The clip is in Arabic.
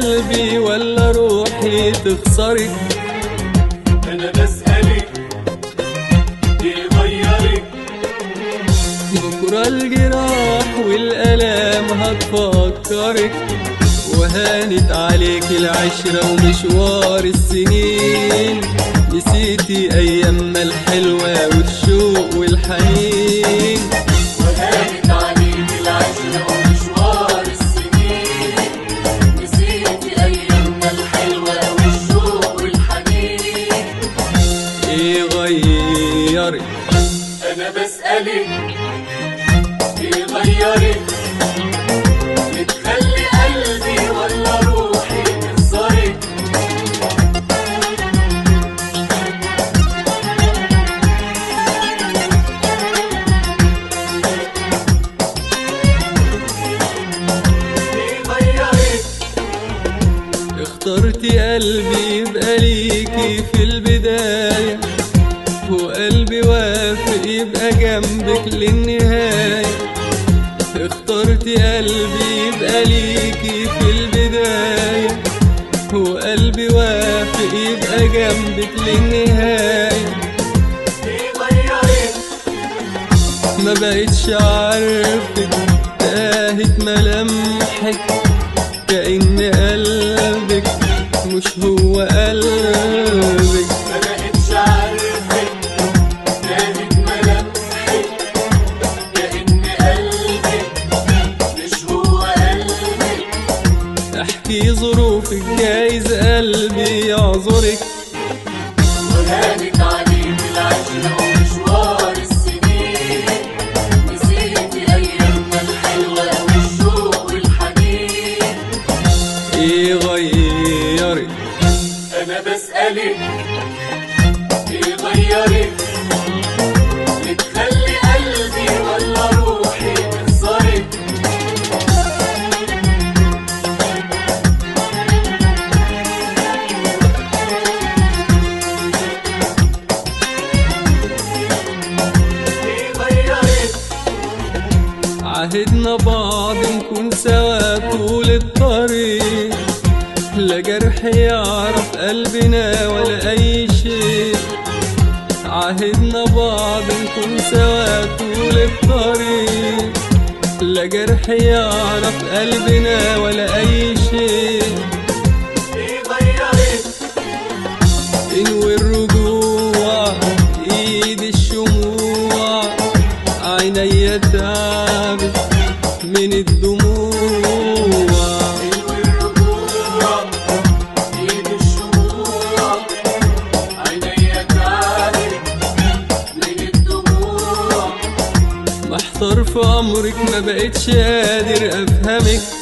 قلبي ولا روحي تخسرك؟ أنا بسألك إيه غيرك؟ بكرة الجراح والألام هتفكرك، وهانت عليك العشرة ومشوار السنين، نسيتي أيامنا الحلوة والشوق والحنين. وهانت عليك العشرة ومشوار السنين، نسيتي أيامنا الحلوة والشوق والحنين. إيه غيرك؟ أنا بسألك إيه غيرك؟ بتخلي قلبي ولا روحي تخسرك؟ إيه غيرك؟ اخترتي قلبي يبقى ليكي في البداية، وقلبي وافق يبقى جنبك للنهاية. اخترتي قلبي يبقى ليكي في البداية، وقلبي وافق يبقى جنبك للنهاية. إيه غيرك؟ ما بقتش عارفك، تاهت ملامحك، كأن قلبك مش هو قلبك. ما بقتش عارفك، تاهت ملامحك، كأن قلبك مش هو قلبك. احكي ظروفك جايز قلبي يعذرك، وهانت عليك العشرة ومشوار السنين، نسيتي أيامنا الحلوة والشوق والحنين. ايه غيرك؟ أنا بسألك إيه غيرك؟ بتخلي قلبي ولا روحي تخسرك؟ إيه غيرك؟ عهدنا بعض نكون سوا طول الطريق، لا جرح يعرف قلبنا ولا أي شيء. عهدنا بعض نكون سوا طول الطريق، لا جرح يعرف قلبنا ولا أي شيء. إيه غيرك؟ انوي الرجوع، ايد الشموع، عينيا تعبت من الدموع. انوي الرجوع، ايد الشموع، عينيا تعبت من الدموع. محتار في أمرك ما بقتش قادر أفهمك،